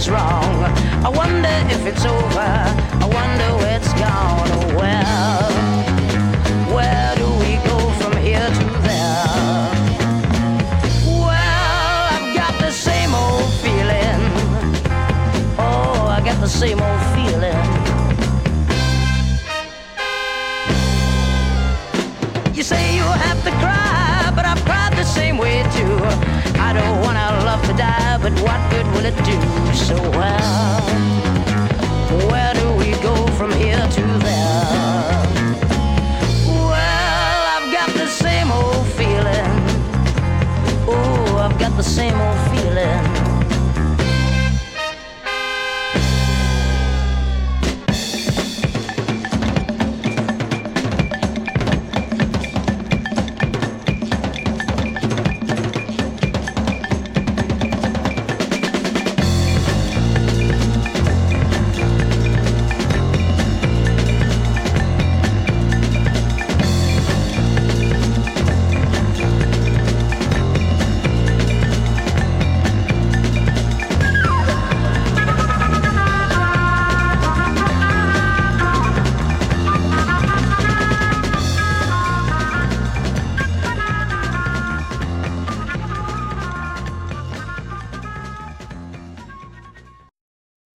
is wrong. I wonder if it's over. I wonder where it's gone. Oh, well, where do we go from here to there? Well, I've got the same old feeling. Oh, I got the same old feeling. You say you have to cry, but I've cried the same way too. I don't want our love to die, but what good will it do? So